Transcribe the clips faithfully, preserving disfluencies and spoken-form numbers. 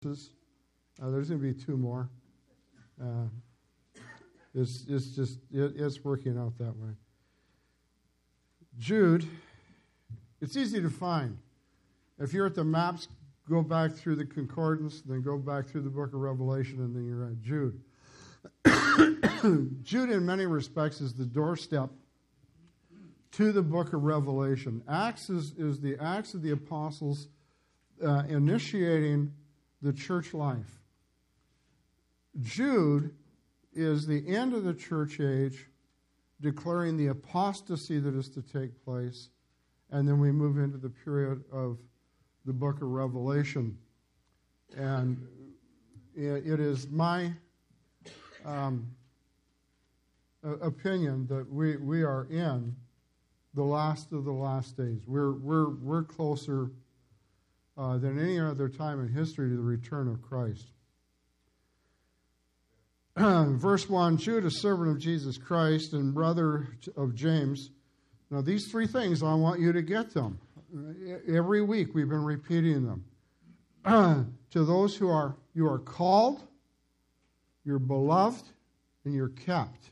Uh, there's going to be two more. Uh, it's, it's just, it, it's working out that way. Jude, it's easy to find. If you're at the maps, go back through the concordance, then go back through the book of Revelation, and then you're at Jude. Jude, in many respects, is the doorstep to the book of Revelation. Acts is, is the Acts of the Apostles uh, initiating the church life. Jude is the end of the church age, declaring the apostasy that is to take place, and then we move into the period of the book of Revelation. And it, it is my um, opinion that we, we are in the last of the last days. We're, we're, we're closer Uh, than any other time in history to the return of Christ. Verse one, Jude, a servant of Jesus Christ and brother of James. Now these three things, I want you to get them. Every week we've been repeating them. To those who are, you are called, you're beloved, and you're kept.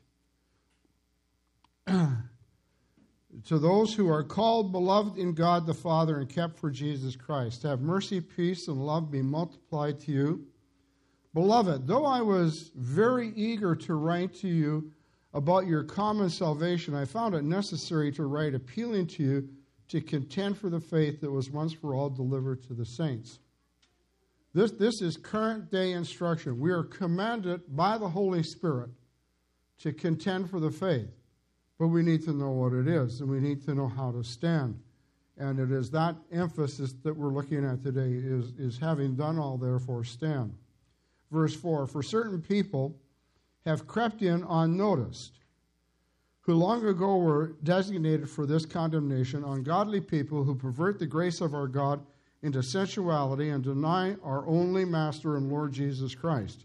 To those who are called, beloved in God the Father, and kept for Jesus Christ, have mercy, peace, and love be multiplied to you. Beloved, though I was very eager to write to you about your common salvation, I found it necessary to write appealing to you to contend for the faith that was once for all delivered to the saints. This, this is current day instruction. We are commanded by the Holy Spirit to contend for the faith. But we need to know what it is, and we need to know how to stand. And it is that emphasis that we're looking at today, is, is having done all, therefore stand. Verse four, for certain people have crept in unnoticed, who long ago were designated for this condemnation, ungodly people who pervert the grace of our God into sensuality and deny our only Master and Lord Jesus Christ.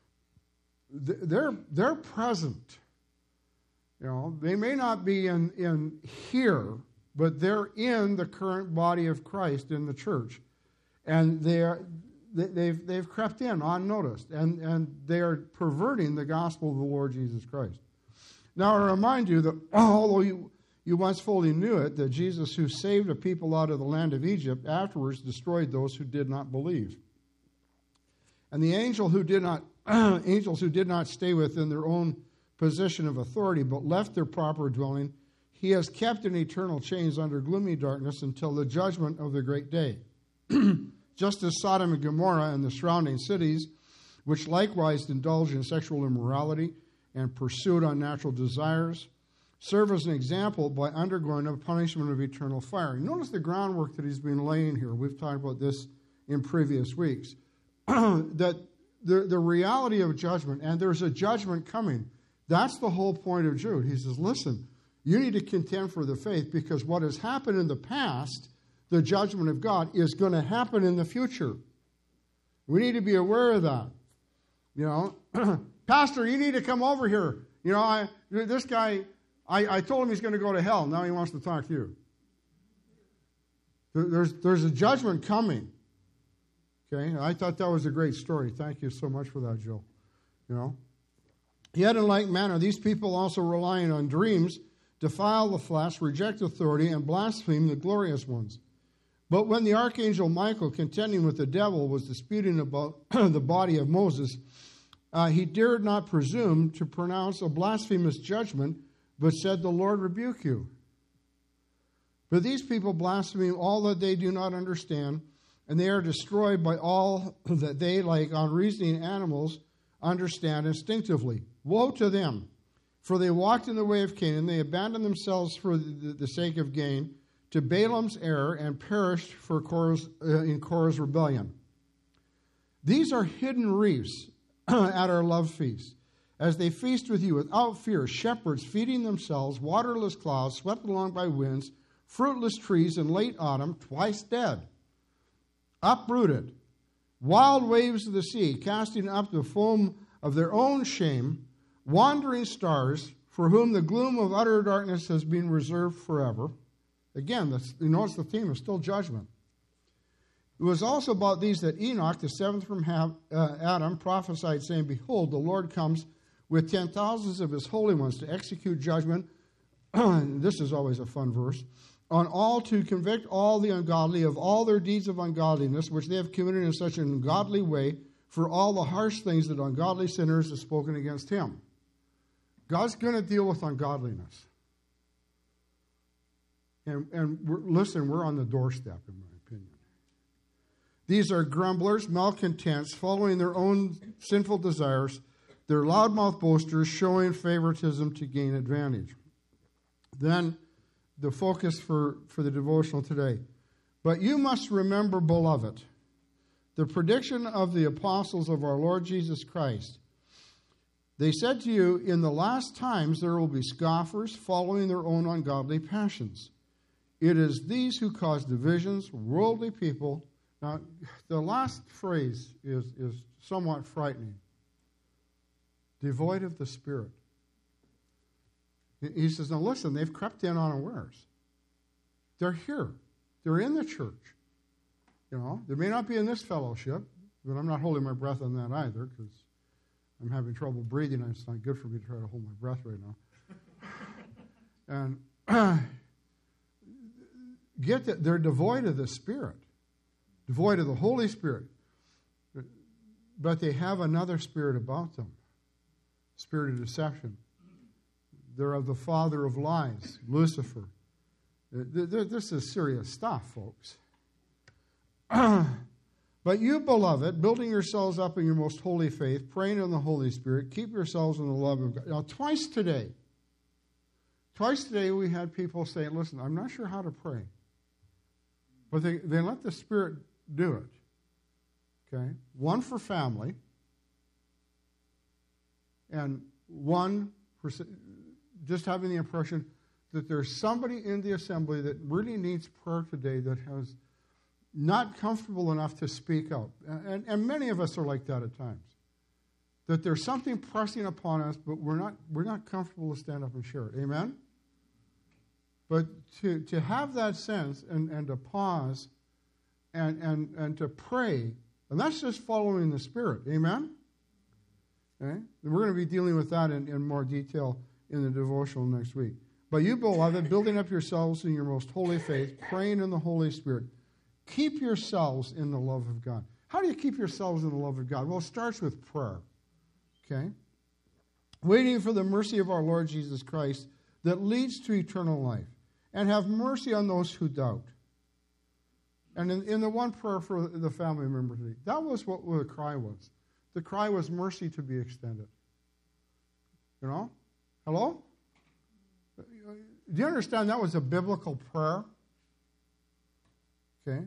They're, they're present. You know, they may not be in, in here, but they're in the current body of Christ in the church. And they're, they've, they've crept in unnoticed, and, and they are perverting the gospel of the Lord Jesus Christ. Now, I remind you that although you, you once fully knew it, that Jesus, who saved a people out of the land of Egypt, afterwards destroyed those who did not believe. And the angel who did not, angels who did not stay within their own position of authority, but left their proper dwelling, he has kept in eternal chains under gloomy darkness until the judgment of the great day. Just as Sodom and Gomorrah and the surrounding cities, which likewise indulged in sexual immorality and pursued unnatural desires, serve as an example by undergoing a punishment of eternal fire. Notice the groundwork that he's been laying here. We've talked about this in previous weeks. that the, the reality of judgment, and there's a judgment coming. That's the whole point of Jude. He says, listen, you need to contend for the faith, because what has happened in the past, the judgment of God, is going to happen in the future. We need to be aware of that. You know, Pastor, you need to come over here. You know, I, this guy, I, I told him he's going to go to hell. Now he wants to talk to you. There's, there's a judgment coming. Okay, I thought that was a great story. Thank you so much for that, Joe. You know. Yet in like manner, these people also relying on dreams, defile the flesh, reject authority, and blaspheme the glorious ones. But when the archangel Michael, contending with the devil, was disputing about the body of Moses, uh, he dared not presume to pronounce a blasphemous judgment, but said, the Lord rebuke you. But these people blaspheme all that they do not understand, and they are destroyed by all that they, like unreasoning animals, understand instinctively. Woe to them, for they walked in the way of Canaan. They abandoned themselves for the, the sake of gain to Balaam's error and perished for Korah's, uh, in Korah's rebellion. These are hidden reefs at our love feast, as they feast with you without fear, shepherds feeding themselves, waterless clouds swept along by winds, fruitless trees in late autumn, twice dead, uprooted, wild waves of the sea, casting up the foam of their own shame, wandering stars, for whom the gloom of utter darkness has been reserved forever. Again, you notice the theme is still judgment. It was also about these that Enoch, the seventh from Adam, prophesied, saying, Behold, the Lord comes with ten thousands of his holy ones to execute judgment. This is always a fun verse. On all, to convict all the ungodly of all their deeds of ungodliness, which they have committed in such an ungodly way, for all the harsh things that ungodly sinners have spoken against him. God's going to deal with ungodliness. And, and we're, listen, we're on the doorstep, in my opinion. These are grumblers, malcontents, following their own sinful desires. They're loudmouth boasters, showing favoritism to gain advantage. Then, the focus for, for the devotional today. But you must remember, beloved, the prediction of the apostles of our Lord Jesus Christ. They said to you, in the last times there will be scoffers following their own ungodly passions. It is these who cause divisions, worldly people. Now, the last phrase is, is somewhat frightening. Devoid of the Spirit. He says, now listen, they've crept in unawares. They're here. They're in the church. You know, they may not be in this fellowship, but I'm not holding my breath on that either because I'm having trouble breathing and it's not good for me to try to hold my breath right now. And get that they're devoid of the Spirit, devoid of the Holy Spirit. But they have another spirit about them, spirit of deception. They're of the father of lies, Lucifer. This is serious stuff, folks. But you, beloved, building yourselves up in your most holy faith, praying in the Holy Spirit, keep yourselves in the love of God. Now, twice today, twice today we had people say, listen, I'm not sure how to pray. But they, they let the Spirit do it. Okay? One for family, and one for just having the impression that there's somebody in the assembly that really needs prayer today that has not comfortable enough to speak out. And, and many of us are like that at times. That there's something pressing upon us, but we're not we're not comfortable to stand up and share it. Amen? But to, to have that sense and, and to pause and, and, and to pray, and that's just following the Spirit. Amen? Okay? And we're going to be dealing with that in, in more detail in the devotional next week. But you, beloved, building up yourselves in your most holy faith, praying in the Holy Spirit, keep yourselves in the love of God. How do you keep yourselves in the love of God? Well, it starts with prayer. Okay? Waiting for the mercy of our Lord Jesus Christ that leads to eternal life. And have mercy on those who doubt. And in, in the one prayer for the family member today, that was what the cry was. The cry was mercy to be extended. You know? Hello? Do you understand that was a biblical prayer? Okay.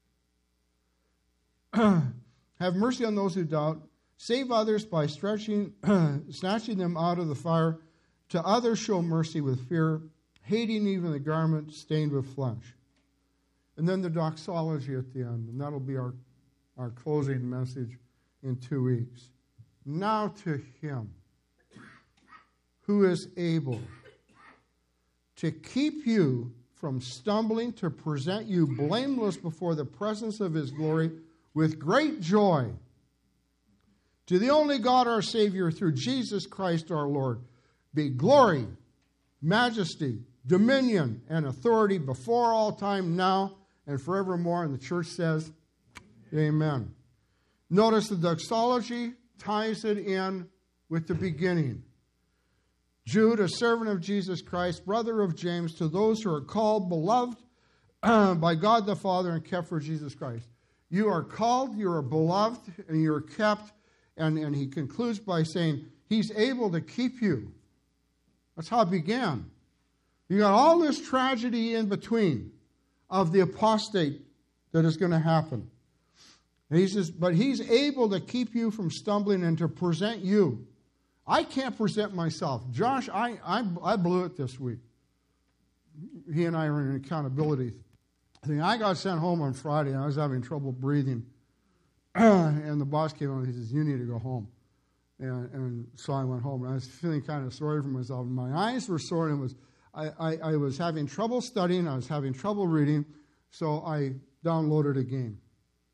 Have mercy on those who doubt. Save others by stretching, snatching them out of the fire. To others show mercy with fear, hating even the garment stained with flesh. And then the doxology at the end, and that'll be our, our closing message in two weeks. Now to him who is able to keep you from stumbling, to present you blameless before the presence of his glory with great joy. To the only God our Savior, through Jesus Christ our Lord, be glory, majesty, dominion, and authority before all time, now and forevermore. And the church says, amen. Notice the doxology ties it in with the beginning. Jude, a servant of Jesus Christ, brother of James, to those who are called, beloved by God the Father, and kept for Jesus Christ. You are called, you are beloved, and you are kept. And, and he concludes by saying, he's able to keep you. That's how it began. You got all this tragedy in between of the apostate that is going to happen. And he says, but he's able to keep you from stumbling and to present you. I can't present myself. Josh, I, I, I blew it this week. He and I are in an accountability thing. I got sent home on Friday, and I was having trouble breathing. And the boss came on and he says, you need to go home. And, and so I went home. And I was feeling kind of sorry for myself. My eyes were sore, and it was, I, I, I was having trouble studying. I was having trouble reading. So I downloaded a game.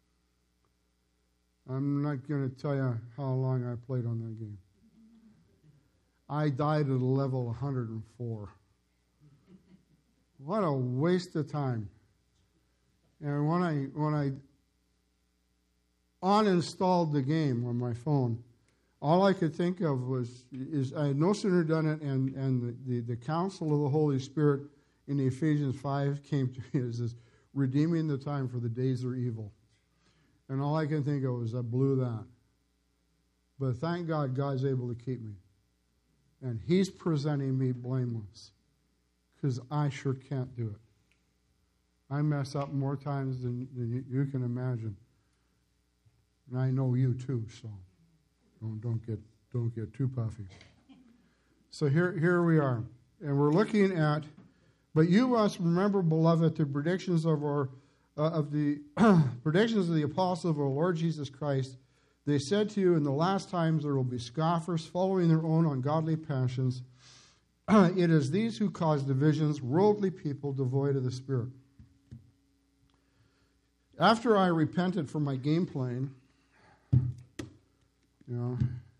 I'm not going to tell you how long I played on that game. I died at a level one hundred four. What a waste of time. And when I when I uninstalled the game on my phone, all I could think of was is I had no sooner done it, and, and the, the, the counsel of the Holy Spirit in Ephesians five came to me as this, redeeming the time for the days are evil. And all I can think of was I blew that. But thank God, God's able to keep me. And He's presenting me blameless, because I sure can't do it. I mess up more times than, than you, you can imagine. And I know you too, so don't, don't get don't get too puffy. So here, here we are. And we're looking at, but you must remember, beloved, the predictions of our uh, of the predictions of the apostles of our Lord Jesus Christ. They said to you, in the last times there will be scoffers following their own ungodly passions. It is these who cause divisions, worldly people devoid of the Spirit. After I repented for my game playing, you know,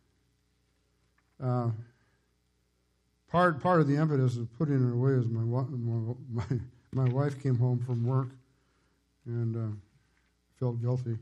uh, part part of the impetus of putting it away is my my my, my wife came home from work and uh, felt guilty.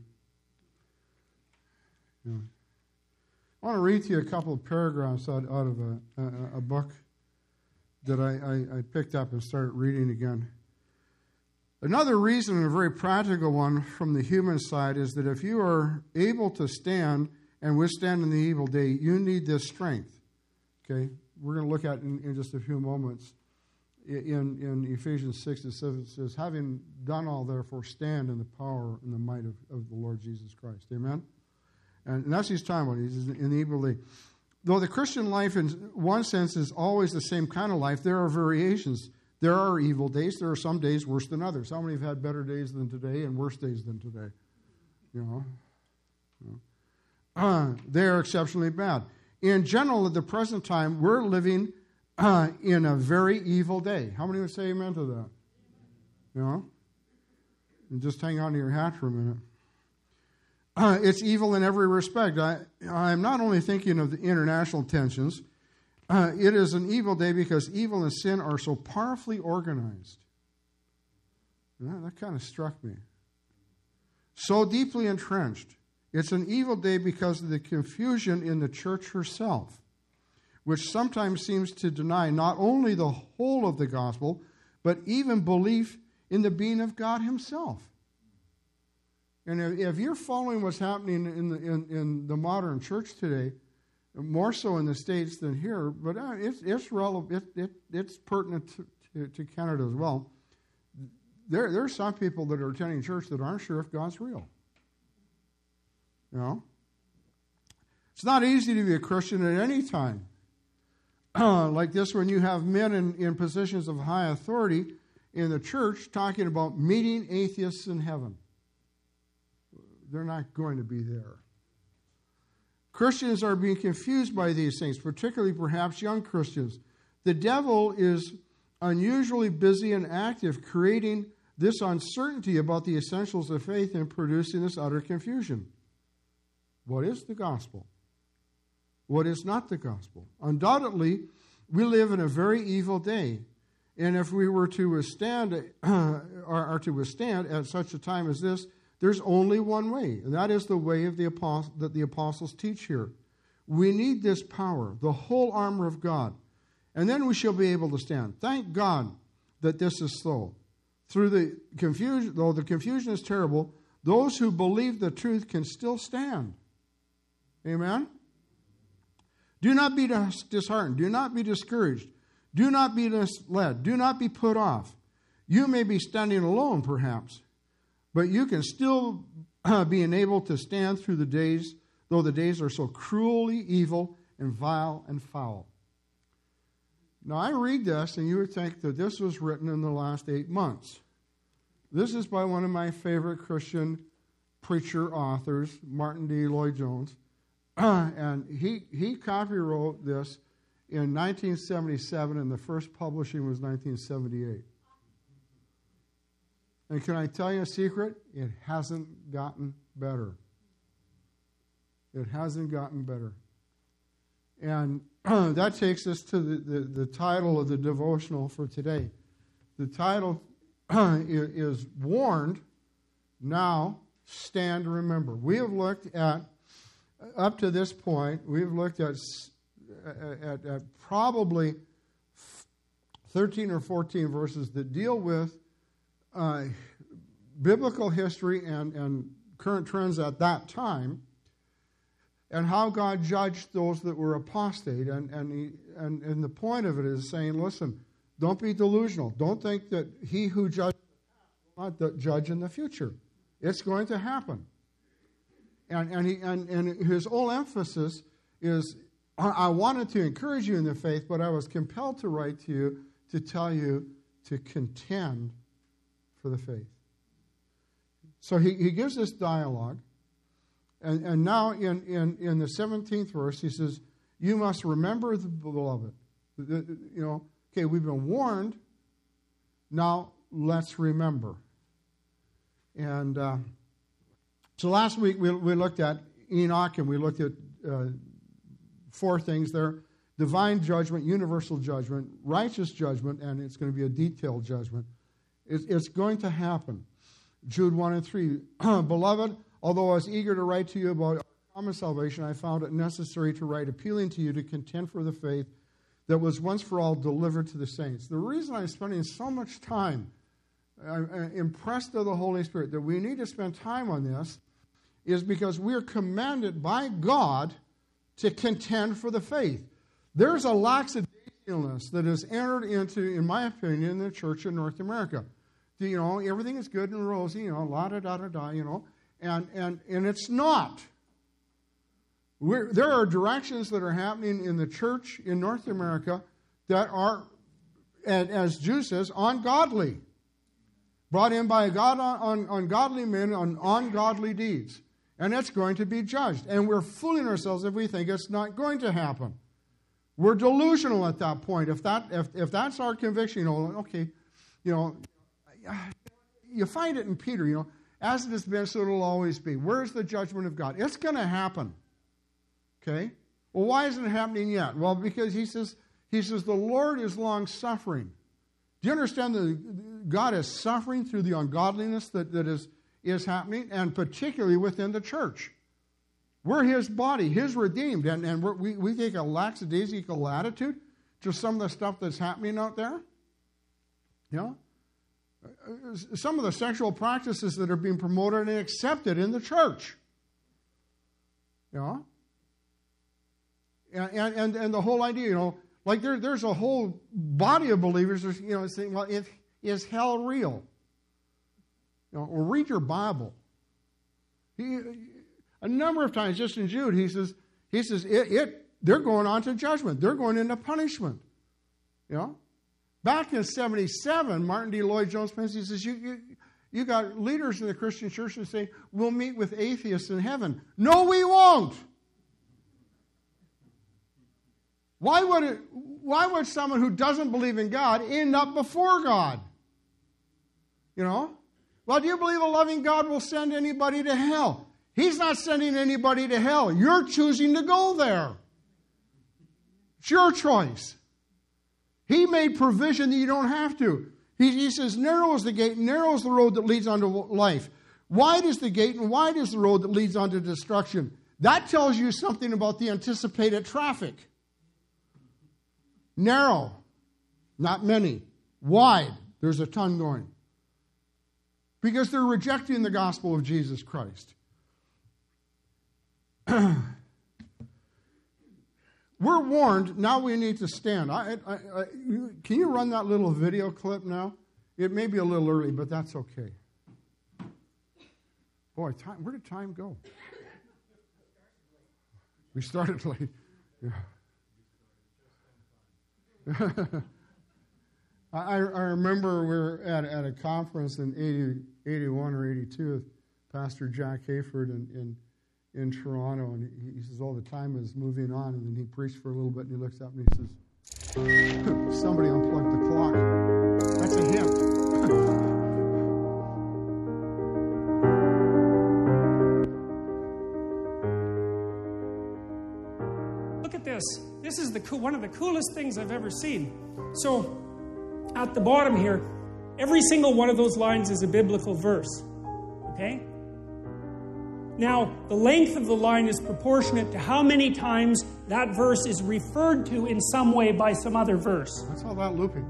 You know, I want to read to you a couple of paragraphs out, out of a, a, a book that I, I, I picked up and started reading again. Another reason, and a very practical one from the human side, is that if you are able to stand and withstand in the evil day, you need this strength. Okay? We're going to look at in, in just a few moments. In, in Ephesians six, it says, it says, having done all, therefore, stand in the power and the might of, of the Lord Jesus Christ. Amen? And, and that's what he's talking about. He's in the evil day. Though the Christian life, in one sense, is always the same kind of life, there are variations. There are evil days. There are some days worse than others. How many have had better days than today and worse days than today? You know? You know. Uh, they are exceptionally bad. In general, at the present time, we're living uh, in a very evil day. How many would say amen to that? You know? And just hang on to your hat for a minute. Uh, it's evil in every respect. I, I'm not only thinking of the international tensions. Uh, it is an evil day because evil and sin are so powerfully organized. That, that kind of struck me. So deeply entrenched. It's an evil day because of the confusion in the church herself, which sometimes seems to deny not only the whole of the gospel, but even belief in the being of God Himself. And if, if you're following what's happening in the, in, in the modern church today, more so in the States than here, but uh, it's it's relevant. It, it, it's pertinent to, to, to Canada as well. There there are some people that are attending church that aren't sure if God's real. You know, it's not easy to be a Christian at any time. Uh, like this, when you have men in, in positions of high authority in the church talking about meeting atheists in heaven. They're not going to be there. Christians are being confused by these things, particularly perhaps young Christians. The devil is unusually busy and active, creating this uncertainty about the essentials of faith and producing this utter confusion. What is the gospel? What is not the gospel? Undoubtedly, we live in a very evil day. And if we were to withstand, uh, or, or to withstand at such a time as this, there's only one way, and that is the way of the apostle, that the apostles teach here. We need this power, the whole armor of God, and then we shall be able to stand. Thank God that this is so. Through the confusion, though the confusion is terrible, those who believe the truth can still stand. Amen? Do not be disheartened. Do not be discouraged. Do not be misled. Do not be put off. You may be standing alone, perhaps, but you can still uh, be enabled to stand through the days, though the days are so cruelly evil and vile and foul. Now, I read this, and you would think that this was written in the last eight months. This is by one of my favorite Christian preacher authors, Martin D. Lloyd-Jones. Uh, and he, he copywrote this in nineteen seventy-seven, and the first publishing was nineteen seventy-eight. And can I tell you a secret? It hasn't gotten better. It hasn't gotten better. And that takes us to the, the, the title of the devotional for today. The title is Warned, Now Stand Remember. We have looked at, up to this point, we've looked at, at, at probably thirteen or fourteen verses that deal with uh, biblical history and, and current trends at that time, and how God judged those that were apostate. And, and, he, and, and the point of it is saying, listen, don't be delusional. Don't think that he who judges will not judge in the future. It's going to happen. And, and, he, and, and his whole emphasis is, I wanted to encourage you in the faith, but I was compelled to write to you to tell you to contend for the faith. So he, he gives this dialogue. And, and now in, in, in the seventeenth verse, he says, you must remember the beloved. The, the, you know, okay, we've been warned. Now let's remember. And uh, so last week we, we looked at Enoch, and we looked at uh, four things there. Divine judgment, universal judgment, righteous judgment, and it's going to be a detailed judgment. It's, it's going to happen. Jude one and three. Beloved, although I was eager to write to you about our common salvation, I found it necessary to write appealing to you to contend for the faith that was once for all delivered to the saints. The reason I'm spending so much time, I'm impressed of the Holy Spirit, that we need to spend time on this, is because we are commanded by God to contend for the faith. There's a lackadaisicalness that has entered into, in my opinion, the church in North America. You know, everything is good and rosy, you know, la-da-da-da-da, you know, and, and, and it's not. We're, there are directions that are happening in the church in North America that are, as Jude says, ungodly. Brought in by God on, on ungodly men on ungodly deeds. And it's going to be judged. And we're fooling ourselves if we think it's not going to happen. We're delusional at that point. If that if, if that's our conviction, you know, okay, you know, you find it in Peter, you know, as it has been, so it will always be. Where's the judgment of God? It's going to happen. Okay? Well, why isn't it happening yet? Well, because he says, he says the Lord is long-suffering. Do you understand that God is suffering through the ungodliness that, that is, is happening, and particularly within the church? We're his body, his redeemed, and, and we're, we, we take a lackadaisical attitude to some of the stuff that's happening out there. You know? Some of the sexual practices that are being promoted and accepted in the church. You know? And, and, and the whole idea, you know, like there, there's a whole body of believers, you know, saying, well, it, is hell real? You know, or read your Bible. He, a number of times, just in Jude, he says, he says, it, it, they're going on to judgment. They're going into punishment. You know? Back in seventy-seven, Martin D. Lloyd-Jones Pensy says, you, you, you got leaders in the Christian church that say, we'll meet with atheists in heaven. No, we won't. Why would it, why would someone who doesn't believe in God end up before God? You know? Well, do you believe a loving God will send anybody to hell? He's not sending anybody to hell. You're choosing to go there. It's your choice. He made provision that you don't have to. He, he says, narrow is the gate, narrow is the road that leads unto life. Wide is the gate, and wide is the road that leads unto destruction. That tells you something about the anticipated traffic. Narrow, not many. Wide, there's a ton going. Because they're rejecting the gospel of Jesus Christ. We're warned, now we need to stand. I, I, I, can you run that little video clip now? It may be a little early, but that's okay. Boy, time, where did time go? We started late. Yeah. I, I remember we were at, at a conference in eighty, eighty-one or eighty-two with Pastor Jack Hayford in, in, in Toronto, and he, he says, all the time is moving on, and then he preached for a little bit, and he looks up and he says, somebody unplugged the clock. That's a hint. look at this. This is the cool, one of the coolest things I've ever seen. So, at the bottom here, every single one of those lines is a biblical verse. Okay? Now, the length of the line is proportionate to how many times that verse is referred to in some way by some other verse. That's all that looping.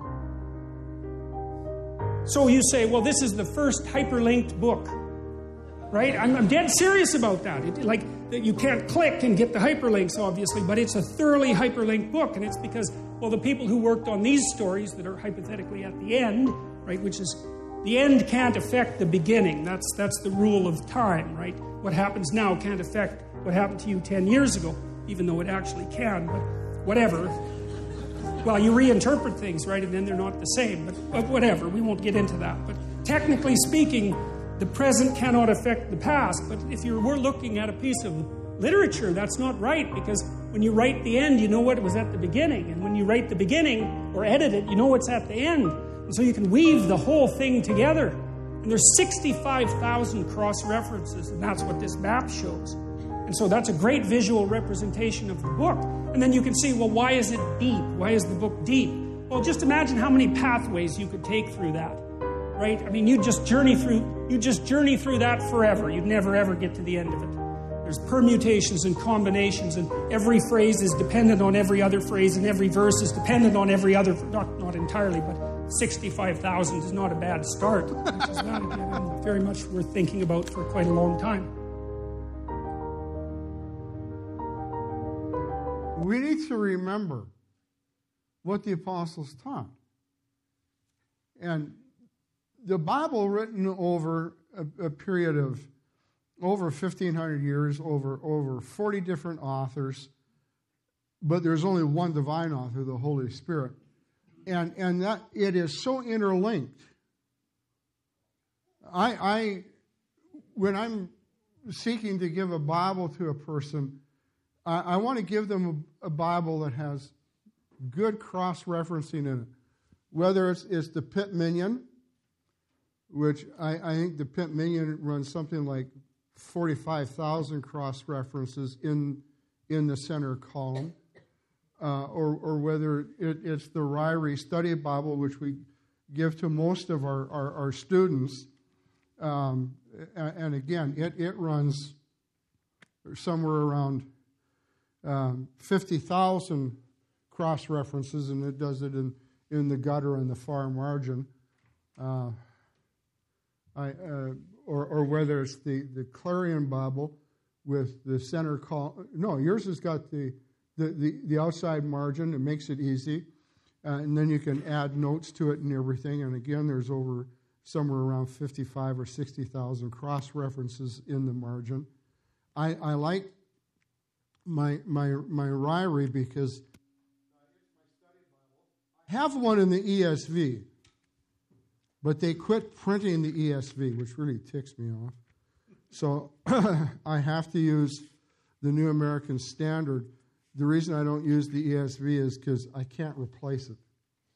So you say, well, this is the first hyperlinked book. Right? I'm, I'm dead serious about that. It, like, you can't click and get the hyperlinks, obviously, but it's a thoroughly hyperlinked book, and it's because, well, the people who worked on these stories that are hypothetically at the end, right, which is, the end can't affect the beginning. That's that's the rule of time, right? What happens now can't affect what happened to you ten years ago, even though it actually can, but whatever. Well, you reinterpret things, right, and then they're not the same, but, but whatever, we won't get into that. But technically speaking, the present cannot affect the past, but if you were looking at a piece of literature, that's not right, because when you write the end, you know what was at the beginning, and when you write the beginning, or edit it, you know what's at the end. And so you can weave the whole thing together. And there's sixty-five thousand cross-references, and that's what this map shows. And so that's a great visual representation of the book. And then you can see, well, why is it deep? Why is the book deep? Well, just imagine how many pathways you could take through that. Right? I mean, you just journey through you just journey through that forever. You'd never ever get to the end of it. There's permutations and combinations, and every phrase is dependent on every other phrase, and every verse is dependent on every other, not not entirely, but sixty-five thousand is not a bad start. Which is not again, very much worth thinking about for quite a long time. We need to remember what the apostles taught. And the Bible, written over a, a period of over fifteen hundred years, over, over forty different authors, but there's only one divine author, the Holy Spirit. And, and that it is so interlinked. I, I, when I'm seeking to give a Bible to a person, I, I want to give them a, a Bible that has good cross-referencing in it. Whether it's, it's the Pitt Minion, which I, I think the Pitt Minion runs something like forty-five thousand cross-references in in the center column, uh, or, or whether it, it's the Ryrie Study Bible, which we give to most of our, our, our students. Um, and, and again, it, it runs somewhere around um, fifty thousand cross-references, and it does it in, in the gutter and the far margin. Uh, I, uh, or, or whether it's the, the Clarion Bible with the center column. No, yours has got the, the, the, the outside margin. It makes it easy. Uh, and then you can add notes to it and everything. And again, there's over somewhere around fifty-five or sixty thousand cross-references in the margin. I, I like my, my, my Ryrie because I have one in the E S V. But they quit printing the E S V, which really ticks me off. So I have to use the New American Standard. The reason I don't use the E S V is because I can't replace it.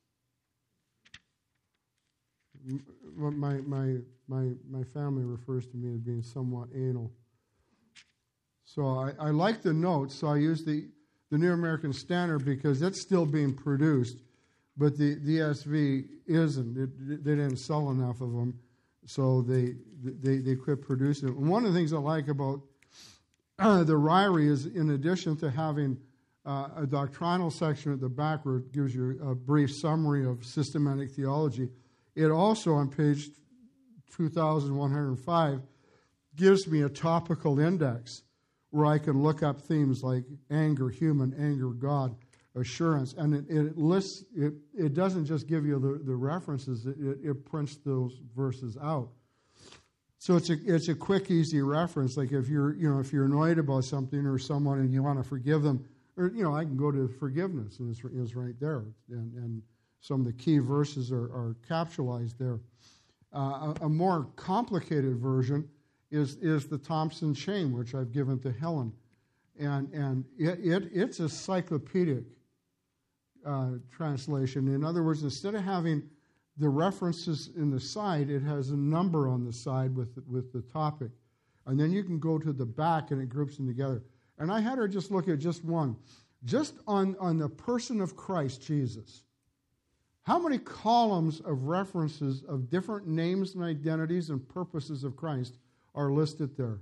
My, my, my, my family refers to me as being somewhat anal. So I, I like the notes, so I use the, the New American Standard because it's still being produced. But the, the E S V isn't. It, they didn't sell enough of them, so they they, they quit producing it. And one of the things I like about uh, the Ryrie is, in addition to having uh, a doctrinal section at the back where it gives you a brief summary of systematic theology, it also, on page two thousand one hundred five, gives me a topical index where I can look up themes like anger, human, anger, God, assurance, and it, it lists. It, it doesn't just give you the, the references; it, it, it prints those verses out. So it's a it's a quick, easy reference. Like if you're you know if you're annoyed about something or someone and you want to forgive them, or you know I can go to forgiveness and it's, it's right there, and, and some of the key verses are, are capsulized there. Uh, a, a more complicated version is is the Thompson Chain, which I've given to Helen, and and it, it it's a cyclopedic Uh, translation. In other words, instead of having the references in the side, it has a number on the side with the, with the topic. And then you can go to the back and it groups them together. And I had her just look at just one. just on, on the person of Christ Jesus, how many columns of references of different names and identities and purposes of Christ are listed there?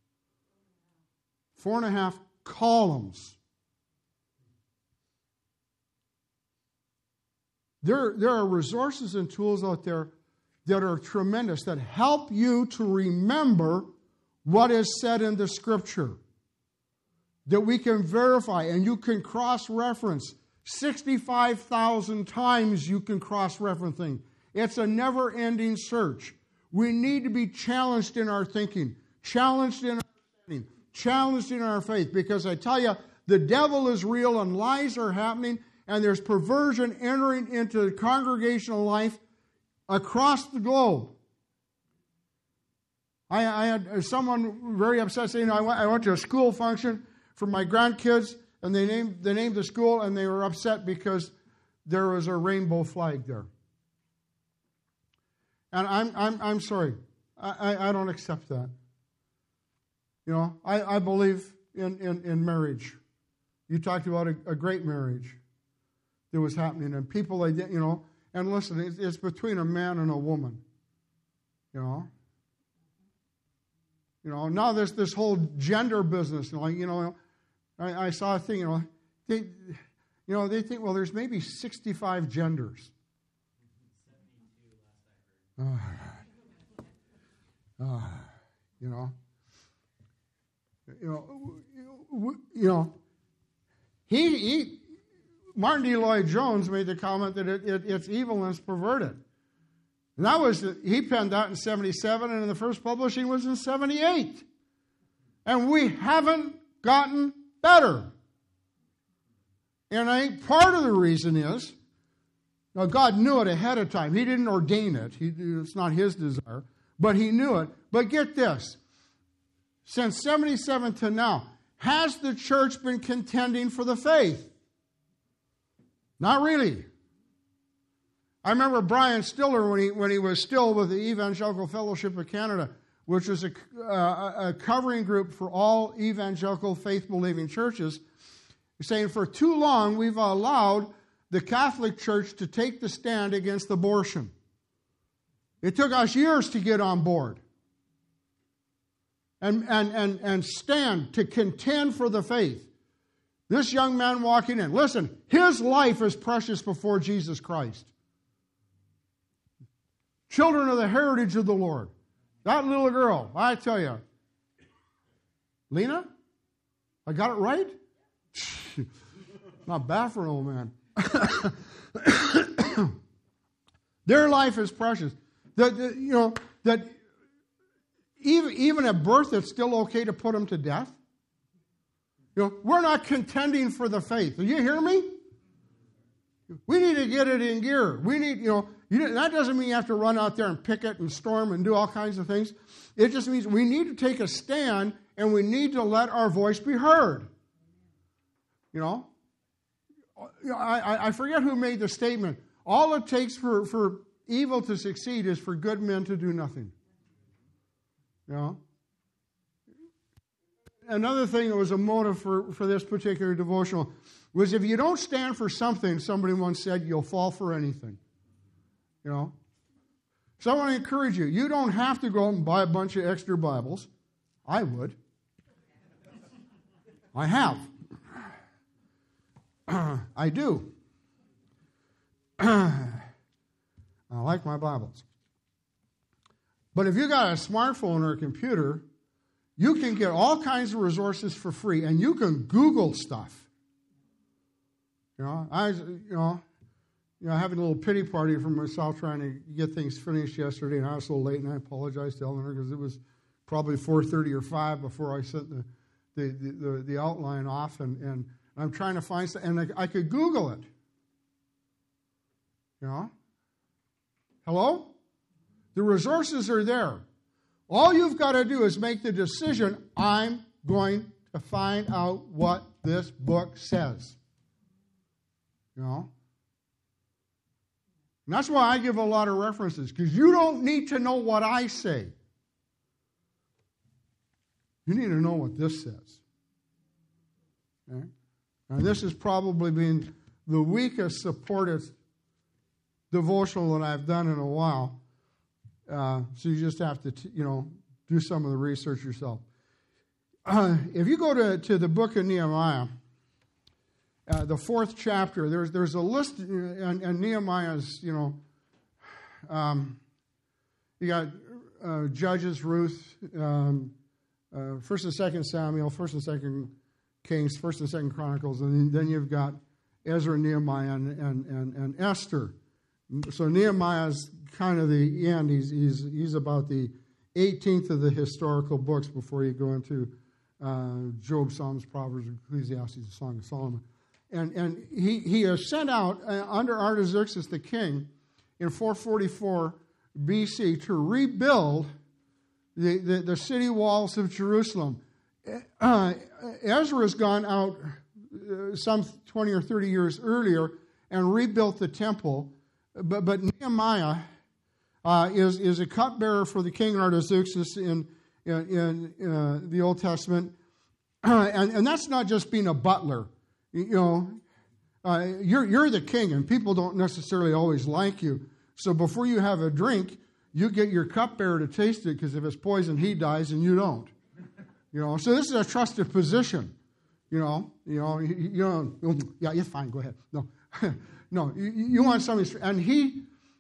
Four and a half columns. There, there are resources and tools out there that are tremendous, that help you to remember what is said in the Scripture, that we can verify, and you can cross-reference. sixty-five thousand times you can cross-reference things. It's a never-ending search. We need to be challenged in our thinking, challenged in our understanding, challenged in our faith, because I tell you, the devil is real and lies are happening, and there's perversion entering into congregational life across the globe. I, I had someone very upset saying, I went, I went to a school function for my grandkids, and they named, they named the school, and they were upset because there was a rainbow flag there. And I'm I'm I'm sorry. I, I, I don't accept that. You know, I, I believe in, in, in marriage. You talked about a, a great marriage that was happening, and people, they did, you know, and listen, it's, it's between a man and a woman. You know? You know, now there's this whole gender business. Like, you know, I, I saw a thing, you know, they, you know, they think, well, there's maybe sixty-five genders. Oh, oh, you know, you know, you know, he, he Martin D. Lloyd Jones made the comment that it, it, it's evil and it's perverted. And that was, he penned that in seventy-seven, and the first publishing was in seventy-eight. And we haven't gotten better. And I think part of the reason is, now God knew it ahead of time. He didn't ordain it. He, it's not his desire. But he knew it. But get this. Since seventy-seven to now, has the church been contending for the faith? Not really. I remember Brian Stiller when he when he was still with the Evangelical Fellowship of Canada, which was a, uh, a covering group for all evangelical faith-believing churches, saying for too long we've allowed the Catholic Church to take the stand against abortion. It took us years to get on board and, and, and, and stand to contend for the faith. This young man walking in, listen, his life is precious before Jesus Christ. Children of the heritage of the Lord. That little girl, I tell you. Lena? I got it right? Not bad for an old man. Their life is precious. That, that you know that even even at birth, it's still okay to put them to death. You know, we're not contending for the faith. Do you hear me? We need to get it in gear. We need, you know, you, that doesn't mean you have to run out there and picket and storm and do all kinds of things. It just means we need to take a stand and we need to let our voice be heard. You know, I, I forget who made the statement. All it takes for, for evil to succeed is for good men to do nothing. You know? Another thing that was a motive for, for this particular devotional was if you don't stand for something, somebody once said, you'll fall for anything. You know? So I want to encourage you. You don't have to go out and buy a bunch of extra Bibles. I would. I have. I do. I like my Bibles. But if you got a smartphone or a computer, you can get all kinds of resources for free, and you can Google stuff. You know, I you know, you know, having a little pity party for myself trying to get things finished yesterday, and I was so late, and I apologize to Eleanor because it was probably four thirty or five before I sent the the the, the, the outline off, and, and I'm trying to find something, and I, I could Google it. You know, hello, the resources are there. All you've got to do is make the decision, I'm going to find out what this book says. You know? And that's why I give a lot of references, because you don't need to know what I say. You need to know what this says. Okay? And this has probably been the weakest supported devotional that I've done in a while. Uh, so you just have to, t- you know, do some of the research yourself. Uh, if you go to, to the book of Nehemiah, uh, the fourth chapter, there's there's a list, and, and Nehemiah's, you know, um, you got uh, Judges, Ruth, um, uh, First and Second Samuel, First and Second Kings, First and Second Chronicles, and then you've got Ezra, Nehemiah, and, and, and, and Esther. So Nehemiah's kind of the end. He's he's he's about the eighteenth of the historical books before you go into uh, Job, Psalms, Proverbs, Ecclesiastes, the Song of Solomon. And and he he is sent out uh, under Artaxerxes the king in four forty-four B C to rebuild the, the, the city walls of Jerusalem. Uh, Ezra has gone out uh, some twenty or thirty years earlier and rebuilt the temple. But, but Nehemiah uh, is, is a cupbearer for the king Artaxerxes in, in, in uh, the Old Testament. Uh, and, and that's not just being a butler. You know, uh, you're, you're the king, and people don't necessarily always like you. So before you have a drink, you get your cupbearer to taste it, because if it's poison, he dies and you don't. You know, so this is a trusted position. You know, you know, you, you know, yeah, it's fine. Go ahead. No. No, you, you want somebody, and he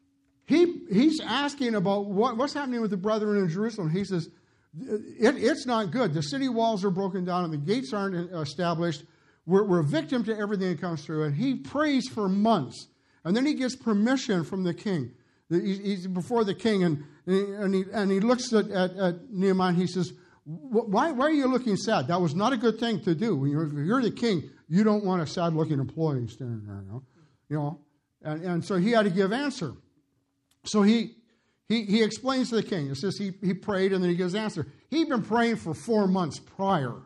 he he's asking about what, what's happening with the brethren in Jerusalem. He says, it, it's not good. The city walls are broken down and the gates aren't established. We're, we're a victim to everything that comes through. And he prays for months. And then he gets permission from the king. He's, he's before the king, and, and, he, and he looks at, at, at Nehemiah and he says, why, why are you looking sad? That was not a good thing to do. When you're, if you're the king, you don't want a sad-looking employee standing there, you know. You know, and, and so he had to give answer. So he he he explains to the king. It says he, he prayed and then he gives answer. He'd been praying for four months prior.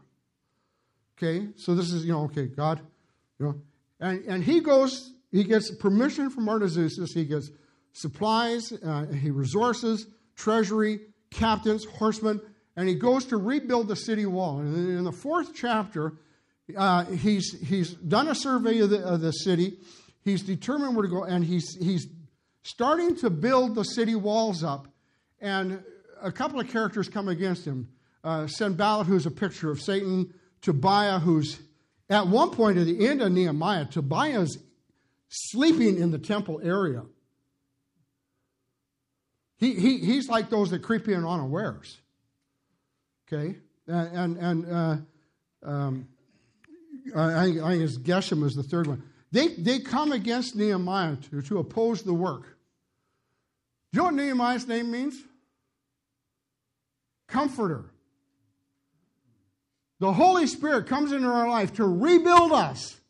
Okay, so this is, you know, okay, God, you know, and, and he goes, he gets permission from Artaxerxes. He gets supplies, uh, he resources, treasury, captains, horsemen, and he goes to rebuild the city wall. And in the fourth chapter, uh, he's he's done a survey of the, of the city. He's determined where to go, and he's he's starting to build the city walls up. And a couple of characters come against him. Uh, Sanballat, who's a picture of Satan. Tobiah, who's at one point at the end of Nehemiah, Tobiah's sleeping in the temple area. He he he's like those that creep in unawares. Okay, and and, and uh, um, I, I think it's Geshem is the third one. They they come against Nehemiah to, to oppose the work. Do you know what Nehemiah's name means? Comforter. The Holy Spirit comes into our life to rebuild us,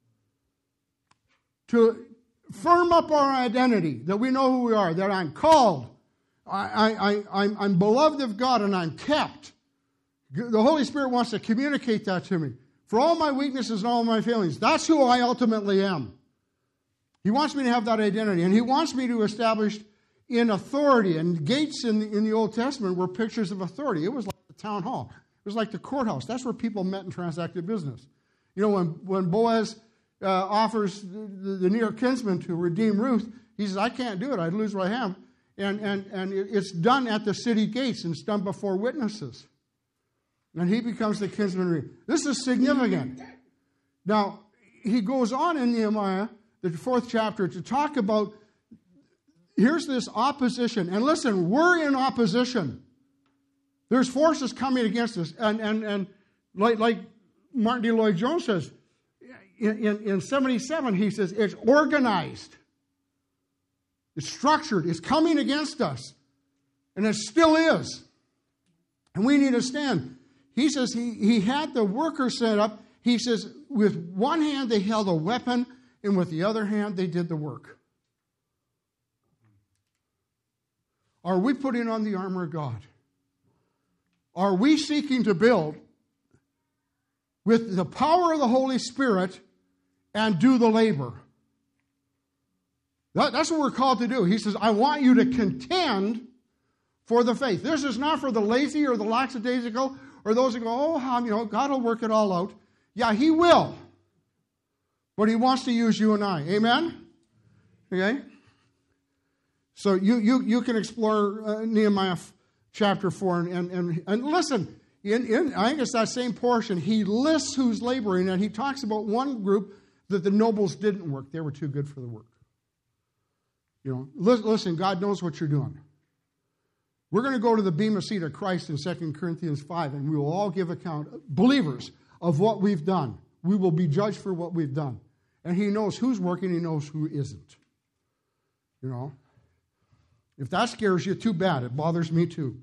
to firm up our identity, that we know who we are, that I'm called, I, I, I, I'm, I'm beloved of God, and I'm kept. The Holy Spirit wants to communicate that to me. For all my weaknesses and all my failings, that's who I ultimately am. He wants me to have that identity, and he wants me to establish in authority. And gates in the, in the Old Testament were pictures of authority. It was like the town hall. It was like the courthouse. That's where people met and transacted business. You know, when, when Boaz uh, offers the, the near kinsman to redeem Ruth, he says, I can't do it. I'd lose what I have. And, and, and it's done at the city gates, and it's done before witnesses. And he becomes the kinsman. This is significant. Now, he goes on in Nehemiah, the fourth chapter, to talk about, here's this opposition. And listen, we're in opposition. There's forces coming against us. And and and like, like Martin D. Lloyd-Jones says, in, in, in seventy-seven, he says, it's organized. It's structured. It's coming against us. And it still is. And we need to stand. He says he, he had the workers set up. He says with one hand they held a weapon, and with the other hand they did the work. Are we putting on the armor of God? Are we seeking to build with the power of the Holy Spirit and do the labor? That, that's what we're called to do. He says, I want you to contend for the faith. This is not for the lazy or the lackadaisical or those who go, oh, you know, God will work it all out. Yeah, he will. But he wants to use you and I. Amen? Okay? So you you you can explore uh, Nehemiah chapter four. And, and, and, and listen, in, in, I think it's that same portion. He lists who's laboring, and he talks about one group that the nobles didn't work. They were too good for the work. You know, listen, God knows what you're doing. We're going to go to the bema seat of Christ in Second Corinthians five, and we will all give account, believers, of what we've done. We will be judged for what we've done. And he knows who's working, he knows who isn't. You know, if that scares you, too bad. It bothers me too.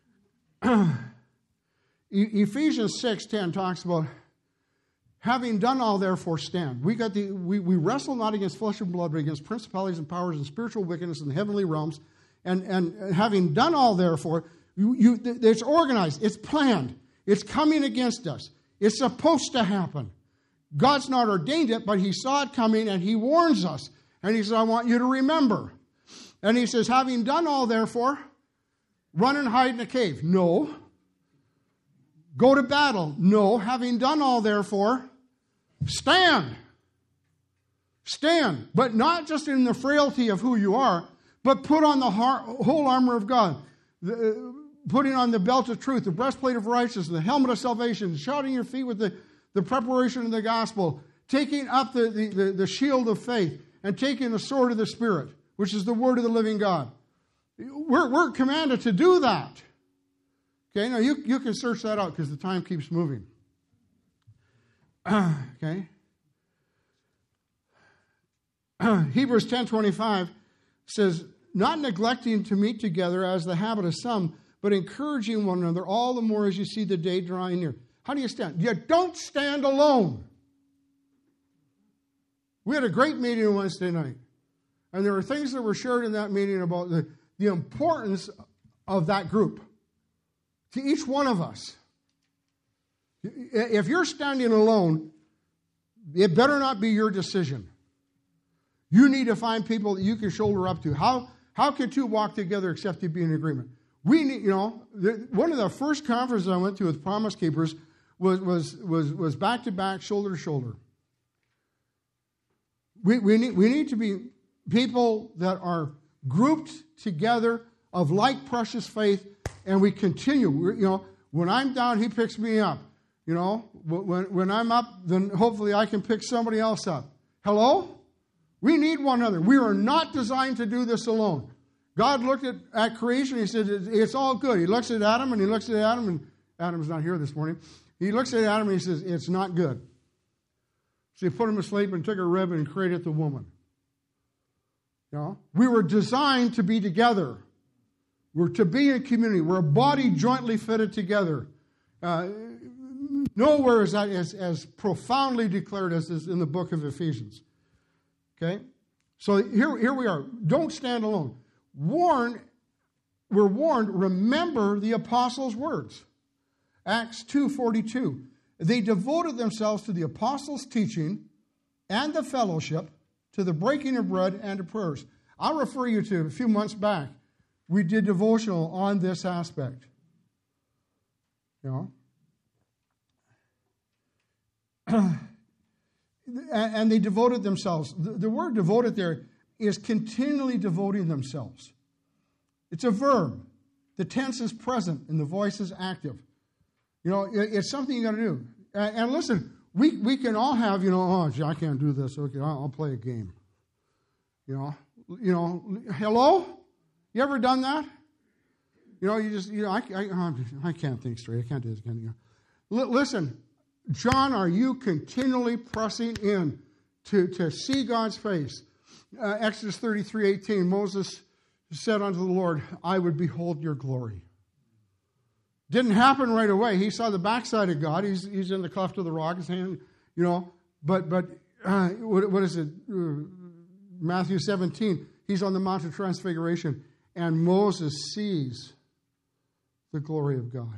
Ephesians six ten talks about having done all, therefore stand. We got the we, we wrestle not against flesh and blood, but against principalities and powers and spiritual wickedness in the heavenly realms. And and having done all, therefore, you, you it's organized, it's planned, it's coming against us. It's supposed to happen. God's not ordained it, but he saw it coming and he warns us. And he says, I want you to remember. And he says, having done all, therefore, run and hide in a cave. No. Go to battle. No. Having done all, therefore, stand. Stand. But not just in the frailty of who you are, but put on the whole armor of God. The, putting on the belt of truth, the breastplate of righteousness, the helmet of salvation, shouting your feet with the, the preparation of the gospel, taking up the, the, the, the shield of faith, and taking the sword of the Spirit, which is the word of the living God. We're, we're commanded to do that. Okay, now you, you can search that out because the time keeps moving. Uh, okay. Uh, Hebrews ten twenty-five says, not neglecting to meet together as the habit of some, but encouraging one another all the more as you see the day drawing near. How do you stand? You don't stand alone. We had a great meeting Wednesday night. And there were things that were shared in that meeting about the, the importance of that group to each one of us. If you're standing alone, it better not be your decision. You need to find people that you can shoulder up to. How, how can two walk together except to be in agreement? We need, you know, the, one of the first conferences I went to with Promise Keepers was was was was back to back, shoulder to shoulder. We we need we need to be people that are grouped together of like precious faith, and we continue. We're, you know, when I'm down, he picks me up. You know, when when I'm up, then hopefully I can pick somebody else up. Hello? We need one another. We are not designed to do this alone. God looked at, at creation, he said, it's all good. He looks at Adam, and he looks at Adam, and Adam's not here this morning. He looks at Adam, and he says, it's not good. So he put him to sleep and took a rib and created the woman. You know, we were designed to be together. We're to be in community. We're a body jointly fitted together. Uh, nowhere is that as, as profoundly declared as is in the book of Ephesians. Okay? So here, here we are. Don't stand alone. Warn, we're warned, remember the apostles' words. Acts two forty-two. They devoted themselves to the apostles' teaching and the fellowship, to the breaking of bread and to prayers. I'll refer you to a few months back. We did devotional on this aspect. You know? And they devoted themselves. The word devoted there is continually devoting themselves. It's a verb. The tense is present and the voice is active. You know, it's something you got to do. And listen, we, we can all have, you know, oh, gee, I can't do this. Okay, I'll play a game. You know, you know, hello? You ever done that? You know, you just, you know, I, I, I can't think straight. I can't do this. I can't, you know. L- listen, John, are you continually pressing in to, to see God's face? Uh, Exodus thirty-three eighteen, Moses said unto the Lord, I would behold your glory. Didn't happen right away. He saw the backside of God. He's he's in the cleft of the rock, his hand, you know. But but uh, what, what is it? Uh, Matthew seventeen. He's on the Mount of Transfiguration, and Moses sees the glory of God.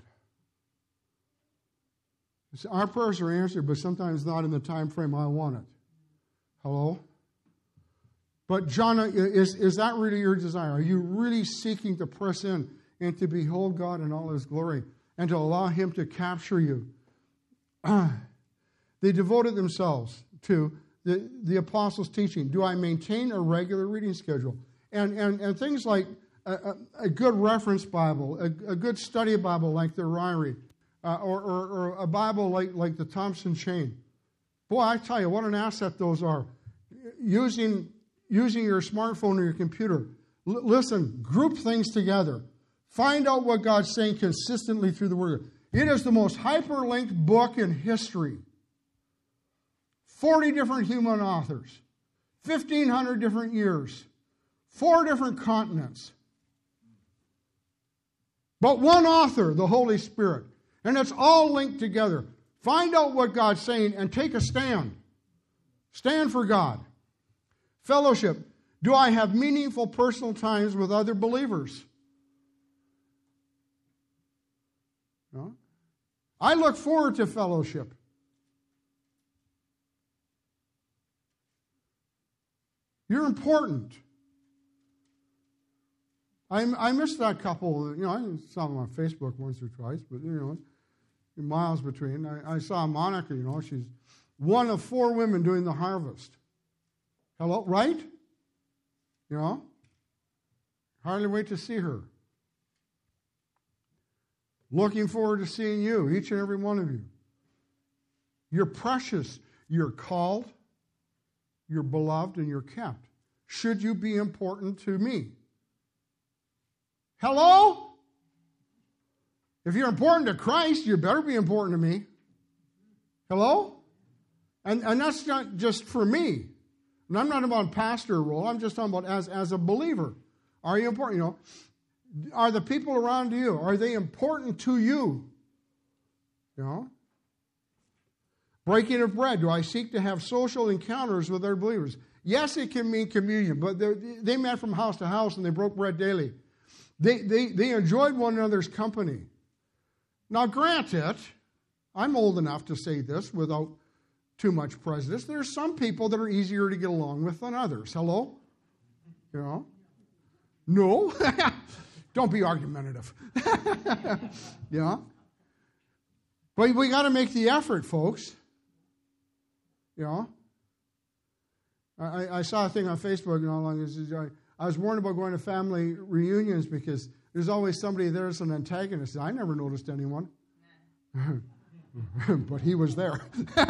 So our prayers are answered, but sometimes not in the time frame I want it. Hello? But John, is, is that really your desire? Are you really seeking to press in and to behold God in all his glory and to allow him to capture you? They devoted themselves to the, the apostles' teaching? Do I maintain a regular reading schedule? And, and, and things like a, a, a good reference Bible, a, a good study Bible like the Ryrie, uh, or, or, or a Bible like, like the Thompson Chain. Boy, I tell you, what an asset those are. Using, using your smartphone or your computer. L- listen, group things together. Find out what God's saying consistently through the Word. It is the most hyperlinked book in history. forty different human authors. fifteen hundred different years. Four different continents. But one author, the Holy Spirit. And it's all linked together. Find out what God's saying and take a stand. Stand for God. Fellowship. Do I have meaningful personal times with other believers? No? I look forward to fellowship. You're important. I, I missed that couple. You know, I saw them on Facebook once or twice, but you know, miles between. I, I saw Monica. You know, she's one of four women doing the harvest. Hello, right? You know, hardly wait to see her. Looking forward to seeing you, each and every one of you. You're precious. You're called. You're beloved, and you're kept. Should you be important to me? Hello? If you're important to Christ, you better be important to me. Hello? And, and that's not just for me. And I'm not about pastor role. I'm just talking about as, as a believer. Are you important? You know, are the people around you, are they important to you? You know? Breaking of bread. Do I seek to have social encounters with other believers? Yes, it can mean communion, but they met from house to house and they broke bread daily. They, they, they enjoyed one another's company. Now, granted, I'm old enough to say this without too much prejudice. There's some people that are easier to get along with than others. Hello? You know? No? Don't be argumentative. You know? But we got to make the effort, folks. You know? I, I saw a thing on Facebook, you know, long as I was warned about going to family reunions because there's always somebody there that's an antagonist. I never noticed anyone. But he was there.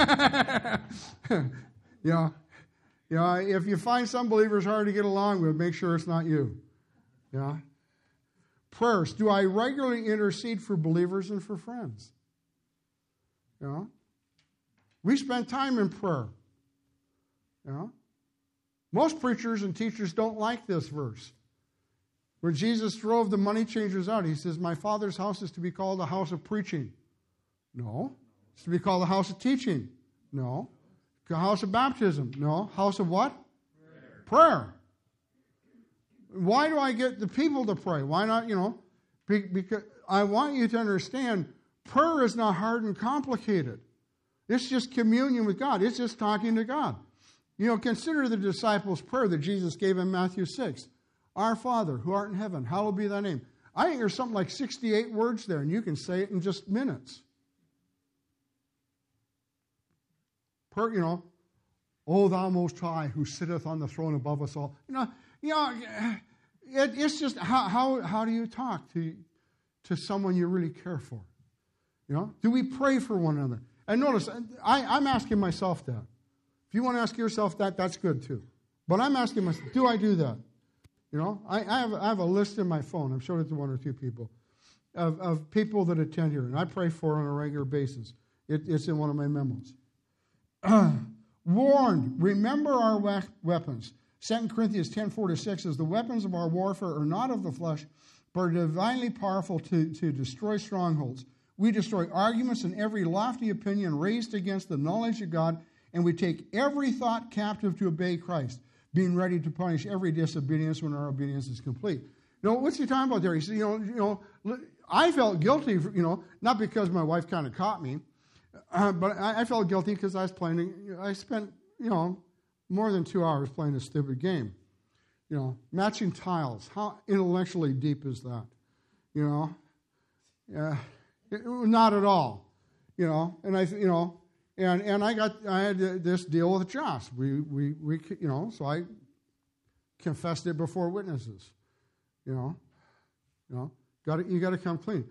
You know, you know, if you find some believers hard to get along with, make sure it's not you. You know? Prayers. Do I regularly intercede for believers and for friends? You know? We spend time in prayer. You know? Most preachers and teachers don't like this verse. Where Jesus drove the money changers out, he says, my Father's house is to be called a house of preaching. No. It's to be called a house of teaching. No. A house of baptism. No. House of what? Prayer. Prayer. Why do I get the people to pray? Why not, you know, because I want you to understand prayer is not hard and complicated. It's just communion with God. It's just talking to God. You know, consider the disciples' prayer that Jesus gave in Matthew six. Our Father, who art in heaven, hallowed be thy name. I think there's something like sixty-eight words there, and you can say it in just minutes. Per, you know, O thou most high, who sitteth on the throne above us all. You know, you know, it, it's just how, how how do you talk to to someone you really care for? You know, do we pray for one another? And notice, I, I'm asking myself that. If you want to ask yourself that, that's good too. But I'm asking myself, do I do that? You know, I, I, have, I have a list in my phone. I'm showing it to one or two people of, of people that attend here, and I pray for on a regular basis. It, it's in one of my memos. Warned, remember our we- weapons. Second Corinthians ten, four to six says, the weapons of our warfare are not of the flesh, but are divinely powerful to, to destroy strongholds. We destroy arguments and every lofty opinion raised against the knowledge of God, and we take every thought captive to obey Christ, being ready to punish every disobedience when our obedience is complete. You know, what's he talking about there? He said, you know, you know, I felt guilty, for, you know, not because my wife kind of caught me, uh, but I, I felt guilty because I was playing, I spent, you know, more than two hours playing a stupid game. You know, matching tiles. How intellectually deep is that? You know, uh, it, not at all. You know, and I, you know, And and I got I had this deal with Josh. We we we you know so I confessed it before witnesses. You know, you know, got you got to come clean.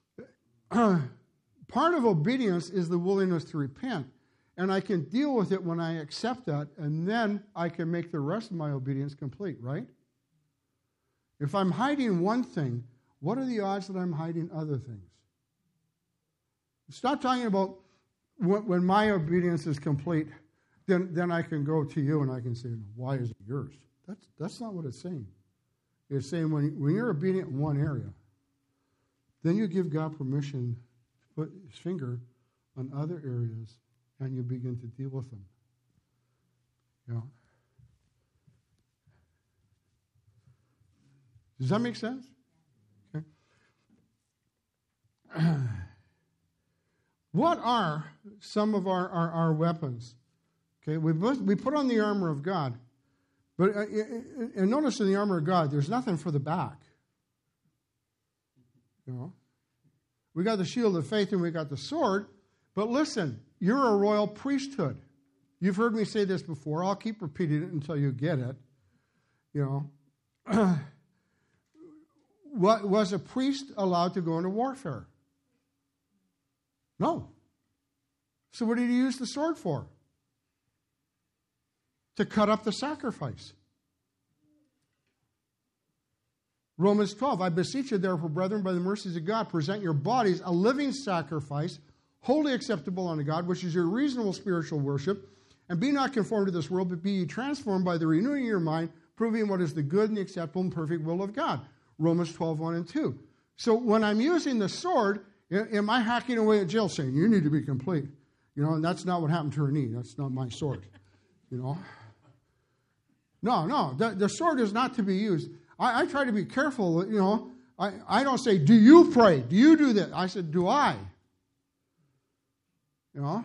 Part of obedience is the willingness to repent, and I can deal with it when I accept that, and then I can make the rest of my obedience complete. Right? If I'm hiding one thing, what are the odds that I'm hiding other things? Stop talking about when my obedience is complete, then, then I can go to you and I can say, why is it yours? That's, that's not what it's saying. It's saying when, when you're obedient in one area, then you give God permission to put his finger on other areas and you begin to deal with them. You know? Does that make sense? Okay. What are some of our, our, our weapons? Okay, we put, we put on the armor of God, but uh, and notice in the armor of God, there's nothing for the back. You know, we got the shield of faith and we got the sword, but listen, you're a royal priesthood. You've heard me say this before. I'll keep repeating it until you get it. You know, what was a priest allowed to go into warfare? No. So what did he use the sword for? To cut up the sacrifice. Romans twelve, I beseech you therefore, brethren, by the mercies of God, present your bodies a living sacrifice, wholly acceptable unto God, which is your reasonable spiritual worship, and be not conformed to this world, but be ye transformed by the renewing of your mind, proving what is the good and the acceptable and perfect will of God. Romans twelve, one and two. So when I'm using the sword, am I hacking away at Jill saying, you need to be complete? You know, and that's not what happened to her knee. That's not my sword. You know? No, no. The, the sword is not to be used. I, I try to be careful, you know. I, I don't say, do you pray? Do you do that? I said, do I? You know?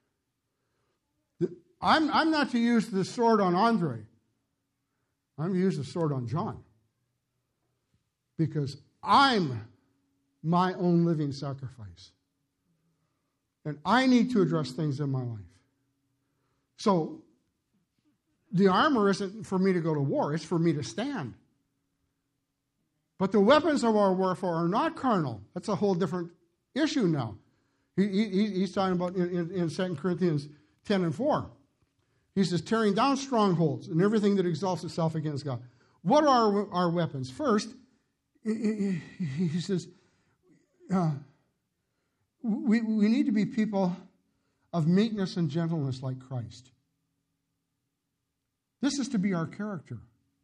I'm, I'm not to use the sword on Andre. I'm to use the sword on John. Because I'm my own living sacrifice. And I need to address things in my life. So, the armor isn't for me to go to war, it's for me to stand. But the weapons of our warfare are not carnal. That's a whole different issue now. He, he, he's talking about in, in, in Second Corinthians ten and four. He says, tearing down strongholds and everything that exalts itself against God. What are our weapons? First, he, he says, Uh, we, we need to be people of meekness and gentleness like Christ. This is to be our character.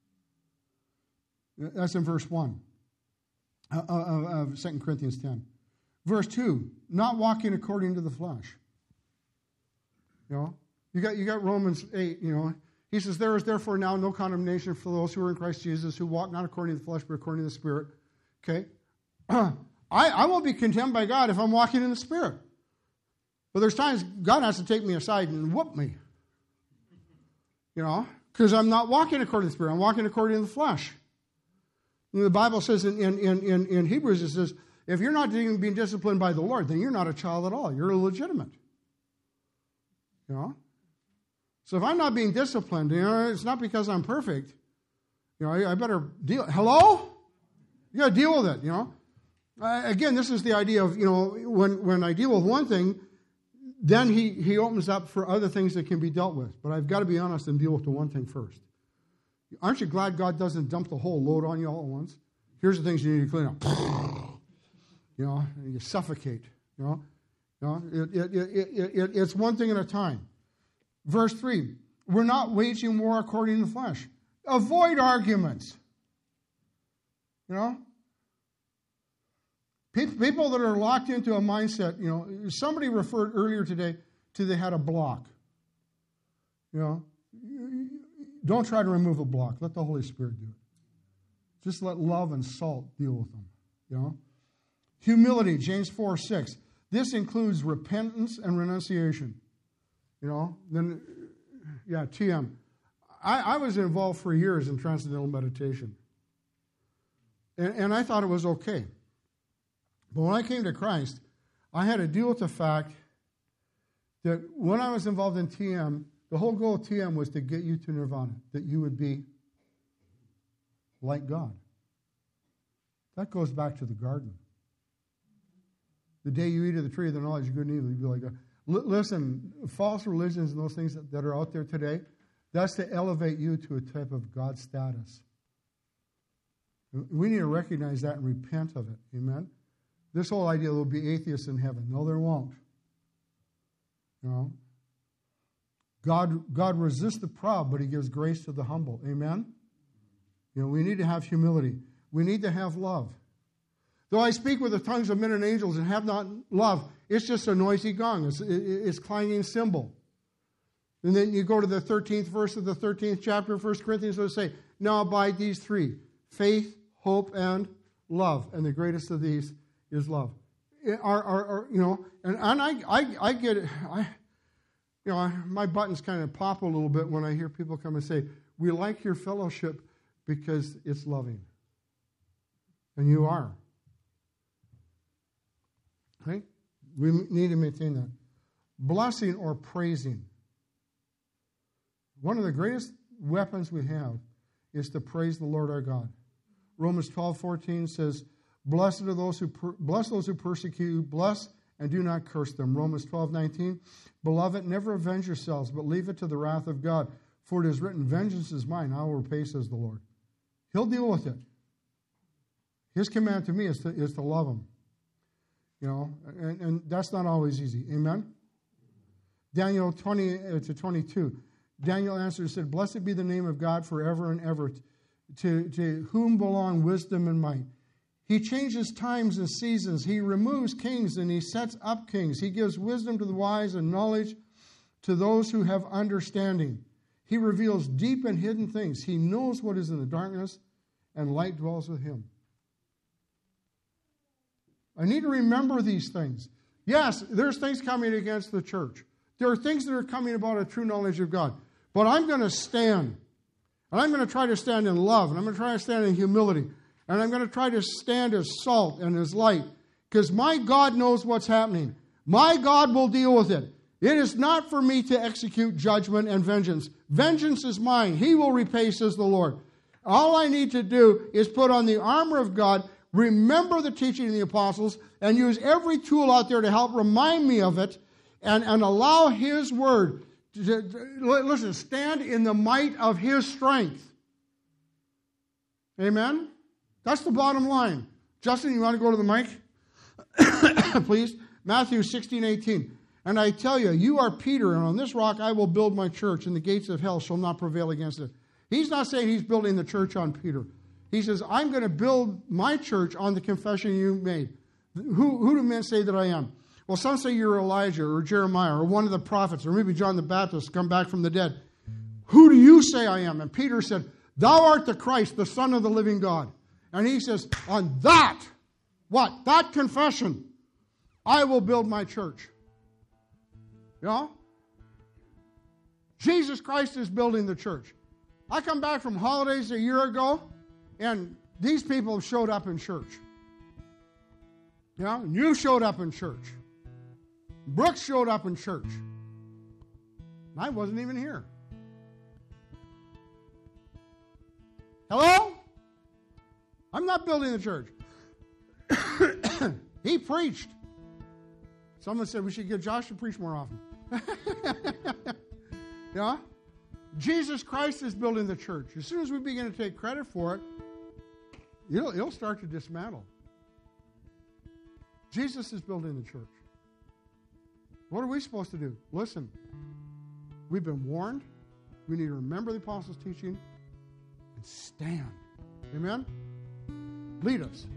That's in verse one of, of Second Corinthians ten. Verse two, not walking according to the flesh. You know, you got, you got Romans eight, you know. He says, there is therefore now no condemnation for those who are in Christ Jesus, who walk not according to the flesh, but according to the Spirit. Okay? I, I won't be condemned by God if I'm walking in the Spirit. But there's times God has to take me aside and whoop me. You know, because I'm not walking according to the Spirit. I'm walking according to the flesh. And the Bible says in, in, in, in Hebrews, it says, if you're not even being disciplined by the Lord, then you're not a child at all. You're illegitimate. You know? So if I'm not being disciplined, you know, it's not because I'm perfect. You know, I, I better deal. Hello? You got to deal with it, you know? Uh, again, this is the idea of, you know, when, when I deal with one thing, then he, he opens up for other things that can be dealt with. But I've got to be honest and deal with the one thing first. Aren't you glad God doesn't dump the whole load on you all at once? Here's the things you need to clean up. You know, and you suffocate. You know, you know it, it, it, it, it, it's one thing at a time. Verse three, we're not waging war according to the flesh. Avoid arguments. You know? People that are locked into a mindset, you know, somebody referred earlier today to they had a block. You know, don't try to remove a block. Let the Holy Spirit do it. Just let love and salt deal with them. You know, humility, James four six. This includes repentance and renunciation. You know, then, yeah, T M. I, I was involved for years in transcendental meditation, and, and I thought it was okay. But when I came to Christ, I had to deal with the fact that when I was involved in T M, the whole goal of T M was to get you to nirvana, that you would be like God. That goes back to the garden. The day you eat of the tree of the knowledge of good and evil, you'll be like God. L- listen, false religions and those things that, that are out there today, that's to elevate you to a type of God status. We need to recognize that and repent of it. Amen? This whole idea there will be atheists in heaven. No, there won't. You know? God, God resists the proud, but he gives grace to the humble. Amen? You know, we need to have humility. We need to have love. Though I speak with the tongues of men and angels and have not love, it's just a noisy gong. It's, it's clanging cymbal. And then you go to the thirteenth verse of the thirteenth chapter of First Corinthians, it'll say, now abide these three, faith, hope, and love. And the greatest of these is love. Our, our, our, you know, and, and I, I, I get it. I, you know, I, my buttons kind of pop a little bit when I hear people come and say, we like your fellowship because it's loving. And you are. Okay? We need to maintain that. Blessing or praising. One of the greatest weapons we have is to praise the Lord our God. Romans twelve fourteen says, Blessed are those who per- bless those who persecute you, bless and do not curse them. Romans twelve nineteen, Beloved, never avenge yourselves, but leave it to the wrath of God. For it is written, Vengeance is mine, I will repay, says the Lord. He'll deal with it. His command to me is to, is to love him. You know, and, and that's not always easy. Amen? Daniel twenty to twenty-two. Daniel answered and said, Blessed be the name of God forever and ever, to, to whom belong wisdom and might. He changes times and seasons. He removes kings and he sets up kings. He gives wisdom to the wise and knowledge to those who have understanding. He reveals deep and hidden things. He knows what is in the darkness, and light dwells with him. I need to remember these things. Yes, there's things coming against the church. There are things that are coming about a true knowledge of God. But I'm going to stand. And I'm going to try to stand in love. And I'm going to try to stand in humility. And I'm going to try to stand as salt and as light. Because my God knows what's happening. My God will deal with it. It is not for me to execute judgment and vengeance. Vengeance is mine. He will repay, says the Lord. All I need to do is put on the armor of God, remember the teaching of the apostles, and use every tool out there to help remind me of it, and, and allow His word to, to, listen, stand in the might of His strength. Amen? That's the bottom line. Justin, you want to go to the mic? Please. Matthew sixteen eighteen. And I tell you, you are Peter, and on this rock I will build my church, and the gates of hell shall not prevail against it. He's not saying he's building the church on Peter. He says, I'm going to build my church on the confession you made. Who, who do men say that I am? Well, some say you're Elijah or Jeremiah or one of the prophets or maybe John the Baptist come back from the dead. Who do you say I am? And Peter said, Thou art the Christ, the Son of the living God. And he says, on that, what? That confession, I will build my church. You know? Jesus Christ is building the church. I come back from holidays a year ago, and these people have showed up in church. You know? And you showed up in church. Brooks showed up in church. I wasn't even here. Hello? I'm not building the church. He preached. Someone said we should get Josh to preach more often. Yeah? Jesus Christ is building the church. As soon as we begin to take credit for it, it'll, it'll start to dismantle. Jesus is building the church. What are we supposed to do? Listen, we've been warned. We need to remember the apostles' teaching and stand. Amen? Lead us.